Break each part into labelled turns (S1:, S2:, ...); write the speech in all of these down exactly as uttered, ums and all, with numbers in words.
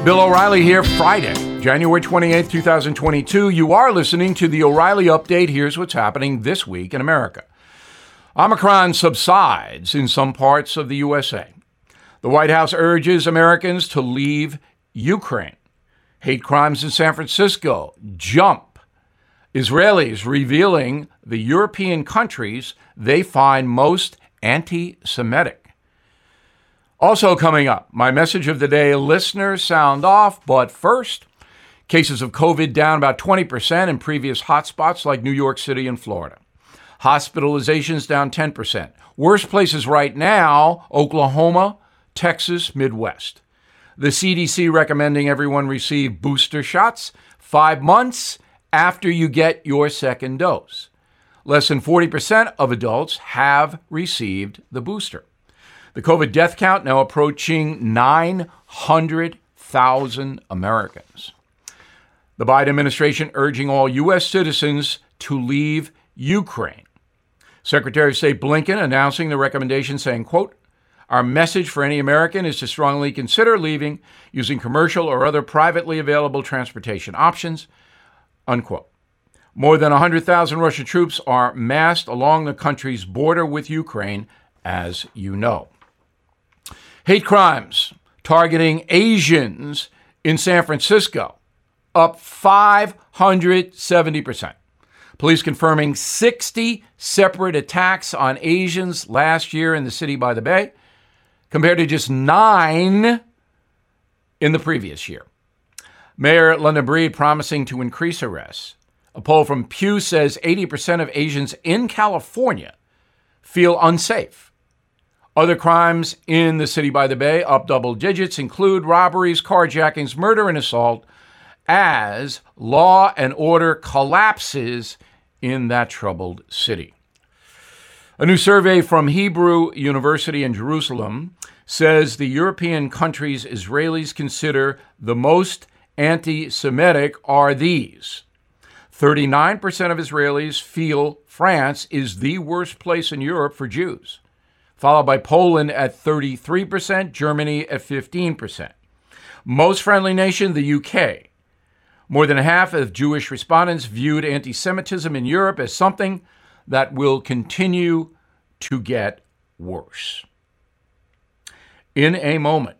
S1: Bill O'Reilly here, Friday, January twenty-eighth, twenty twenty-two. You are listening to the O'Reilly Update. Here's what's happening this week in America. Omicron subsides in some parts of the U S A. The White House urges Americans to leave Ukraine. Hate crimes in San Francisco jump. Israelis revealing the European countries they find most anti-Semitic. Also coming up, my message of the day, listeners sound off, but first, cases of COVID down about twenty percent in previous hotspots like New York City and Florida. Hospitalizations down ten percent. Worst places right now, Oklahoma, Texas, Midwest. The C D C recommending everyone receive booster shots five months after you get your second dose. Less than forty percent of adults have received the booster. The COVID death count now approaching nine hundred thousand Americans. The Biden administration urging all U S citizens to leave Ukraine. Secretary of State Blinken announcing the recommendation saying, quote, "Our message for any American is to strongly consider leaving using commercial or other privately available transportation options," unquote. More than one hundred thousand Russian troops are massed along the country's border with Ukraine, as you know. Hate crimes targeting Asians in San Francisco, up five hundred seventy percent. Police confirming sixty separate attacks on Asians last year in the city by the Bay, compared to just nine in the previous year. Mayor London Breed promising to increase arrests. A poll from Pew says eighty percent of Asians in California feel unsafe. Other crimes in the city by the Bay, up double digits, include robberies, carjackings, murder, and assault as law and order collapses in that troubled city. A new survey from Hebrew University in Jerusalem says the European countries Israelis consider the most anti-Semitic are these. thirty-nine percent of Israelis feel France is the worst place in Europe for Jews, followed by Poland at thirty-three percent, Germany at fifteen percent. Most friendly nation, the U K. More than half of Jewish respondents viewed anti-Semitism in Europe as something that will continue to get worse. In a moment,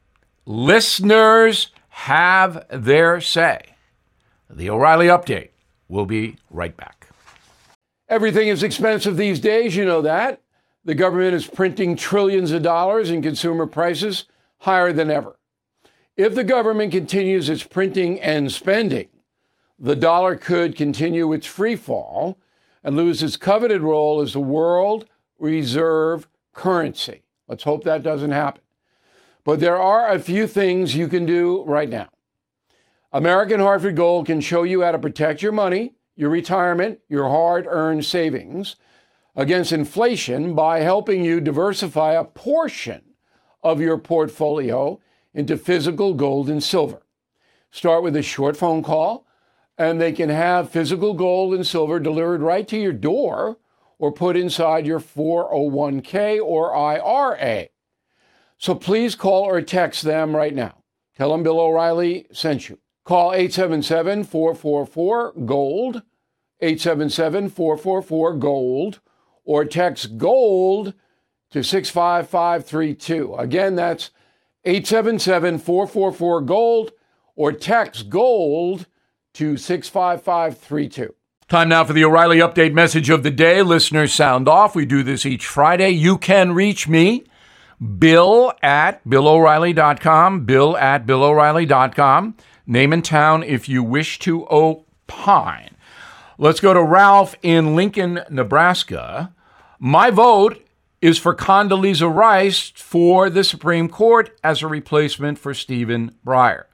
S1: listeners have their say. The O'Reilly Update will be right back.
S2: Everything is expensive these days, you know that. The government is printing trillions of dollars and consumer prices higher than ever. If the government continues its printing and spending, the dollar could continue its free fall and lose its coveted role as the world reserve currency. Let's hope that doesn't happen. But there are a few things you can do right now. American Hartford Gold can show you how to protect your money, your retirement, your hard-earned savings against inflation by helping you diversify a portion of your portfolio into physical gold and silver. Start with a short phone call, and they can have physical gold and silver delivered right to your door or put inside your four oh one k or I R A. So please call or text them right now. Tell them Bill O'Reilly sent you. Call eight seven seven, four four four, GOLD, eight seven seven, four four four, GOLD, or text GOLD to six five five three two. Again, that's eight seven seven, four four four, GOLD, or text GOLD to six five five three two.
S1: Time now for the O'Reilly Update message of the day. Listeners sound off. We do this each Friday. You can reach me, Bill at Bill O'Reilly dot com, Bill at Bill O'Reilly dot com. Name and town if you wish to opine. Let's go to Ralph in Lincoln, Nebraska. My vote is for Condoleezza Rice for the Supreme Court as a replacement for Stephen Breyer.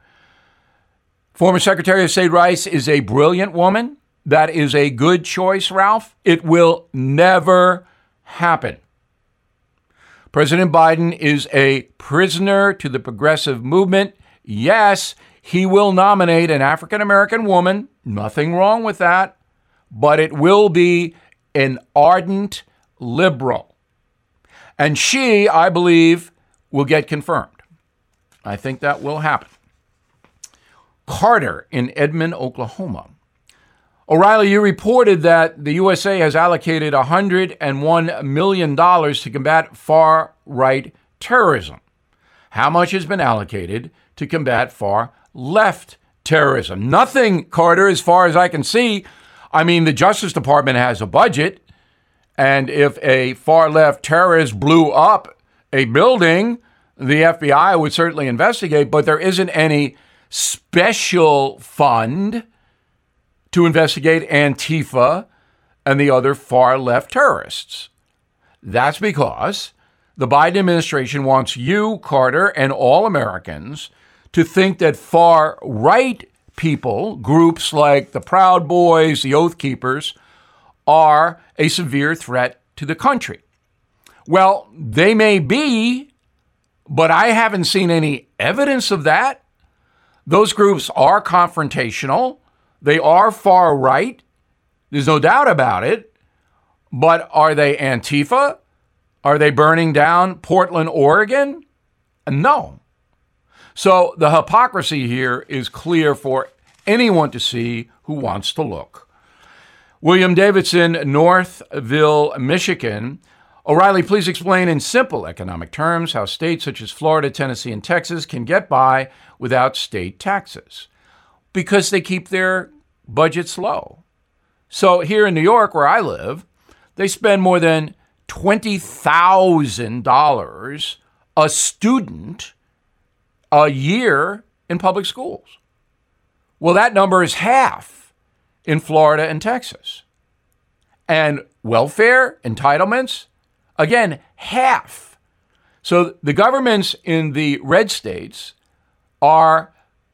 S1: Former Secretary of State Rice is a brilliant woman. That is a good choice, Ralph. It will never happen. President Biden is a prisoner to the progressive movement. Yes, he will nominate an African-American woman. Nothing wrong with that. But it will be an ardent liberal. And she, I believe, will get confirmed. I think that will happen. Carter in Edmond, Oklahoma. O'Reilly, you reported that the U S A has allocated one hundred one million dollars to combat far-right terrorism. How much has been allocated to combat far-left terrorism? Nothing, Carter, as far as I can see. I mean, the Justice Department has a budget, and if a far-left terrorist blew up a building, the F B I would certainly investigate, but there isn't any special fund to investigate Antifa and the other far-left terrorists. That's because the Biden administration wants you, Carter, and all Americans to think that far-right people, groups like the Proud Boys, the Oath Keepers, are a severe threat to the country. Well, they may be, but I haven't seen any evidence of that. Those groups are confrontational. They are far right. There's no doubt about it. But are they Antifa? Are they burning down Portland, Oregon? No. So the hypocrisy here is clear for anyone to see who wants to look. William Davidson, Northville, Michigan. O'Reilly, please explain in simple economic terms how states such as Florida, Tennessee, and Texas can get by without state taxes. Because they keep their budgets low. So here in New York, where I live, they spend more than twenty thousand dollars a student a year in public schools. Well, that number is half in Florida and Texas. And welfare entitlements, again, half. So the governments in the red states are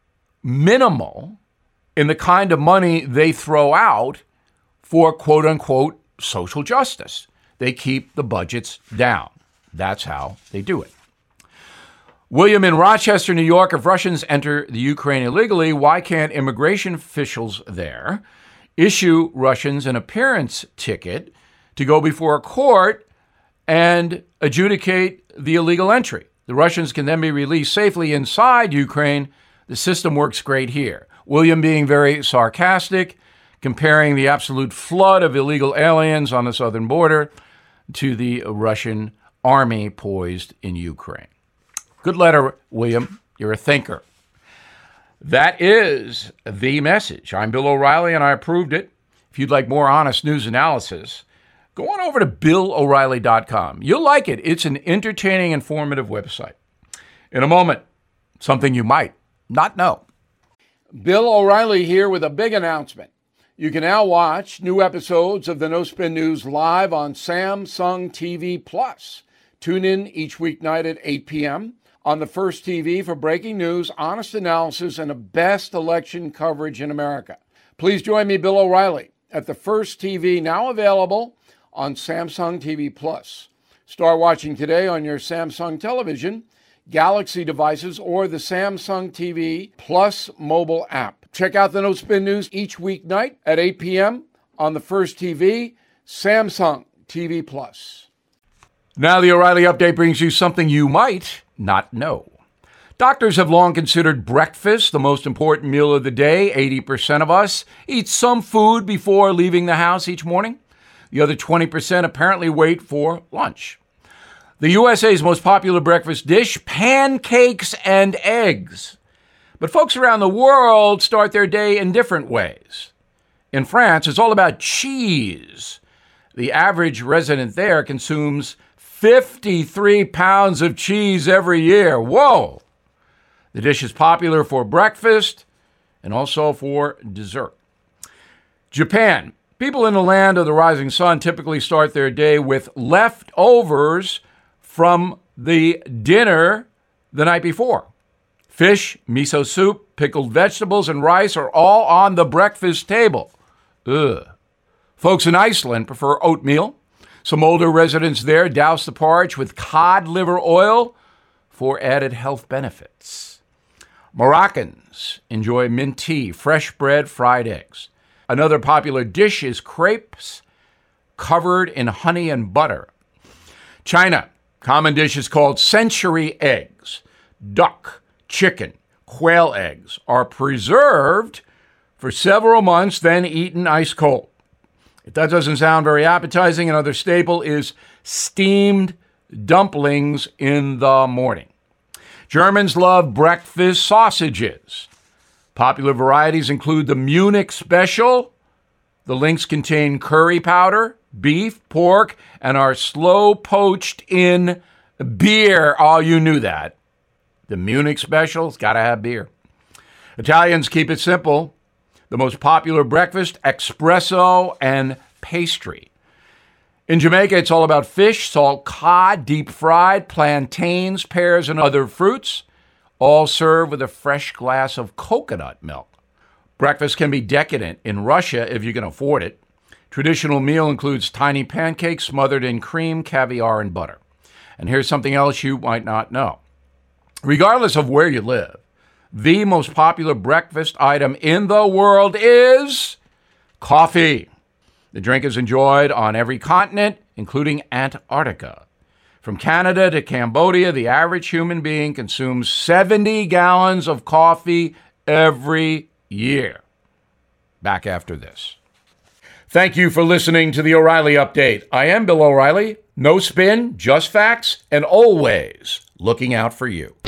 S1: minimal in the kind of money they throw out for quote unquote social justice. They keep the budgets down. That's how they do it. William in Rochester, New York, if Russians enter the Ukraine illegally, why can't immigration officials there issue Russians an appearance ticket to go before a court and adjudicate the illegal entry? The Russians can then be released safely inside Ukraine. The system works great here. William being very sarcastic, comparing the absolute flood of illegal aliens on the southern border to the Russian army poised in Ukraine. Good letter, William. You're a thinker. That is the message. I'm Bill O'Reilly, and I approved it. If you'd like more honest news analysis, go on over to bill o'reilly dot com. You'll like it. It's an entertaining, informative website. In a moment, something you might not know.
S2: Bill O'Reilly here with a big announcement. You can now watch new episodes of the No Spin News live on Samsung T V Plus. Tune in each weeknight at eight p.m. on the First T V for breaking news, honest analysis, and the best election coverage in America. Please join me, Bill O'Reilly, at the First T V, now available on Samsung T V Plus. Start watching today on your Samsung television, Galaxy devices, or the Samsung T V Plus mobile app. Check out the No Spin News each weeknight at eight p.m. on the First T V, Samsung T V Plus.
S1: Now the O'Reilly Update brings you something you might not know. Doctors have long considered breakfast the most important meal of the day. eighty percent of us eat some food before leaving the house each morning. The other twenty percent apparently wait for lunch. The U S A's most popular breakfast dish, pancakes and eggs. But folks around the world start their day in different ways. In France, it's all about cheese. The average resident there consumes fifty-three pounds of cheese every year. Whoa! The dish is popular for breakfast and also for dessert. Japan. People in the land of the rising sun typically start their day with leftovers from the dinner the night before. Fish, miso soup, pickled vegetables, and rice are all on the breakfast table. Ugh. Folks in Iceland prefer oatmeal. Some older residents there douse the porridge with cod liver oil for added health benefits. Moroccans enjoy mint tea, fresh bread, fried eggs. Another popular dish is crepes covered in honey and butter. China, common dish is called century eggs, duck, chicken, quail eggs are preserved for several months, then eaten ice cold. If that doesn't sound very appetizing, another staple is steamed dumplings in the morning. Germans love breakfast sausages. Popular varieties include the Munich Special. The links contain curry powder, beef, pork, and are slow poached in beer. Oh, you knew that. The Munich Special's got to have beer. Italians keep it simple. The most popular breakfast, espresso and pastry. In Jamaica, it's all about fish, salt cod, deep fried, plantains, pears, and other fruits, all served with a fresh glass of coconut milk. Breakfast can be decadent in Russia if you can afford it. Traditional meal includes tiny pancakes smothered in cream, caviar, and butter. And here's something else you might not know. Regardless of where you live, the most popular breakfast item in the world is coffee. The drink is enjoyed on every continent, including Antarctica. From Canada to Cambodia, the average human being consumes seventy gallons of coffee every year. Back after this. Thank you for listening to the O'Reilly Update. I am Bill O'Reilly. No spin, just facts, and always looking out for you.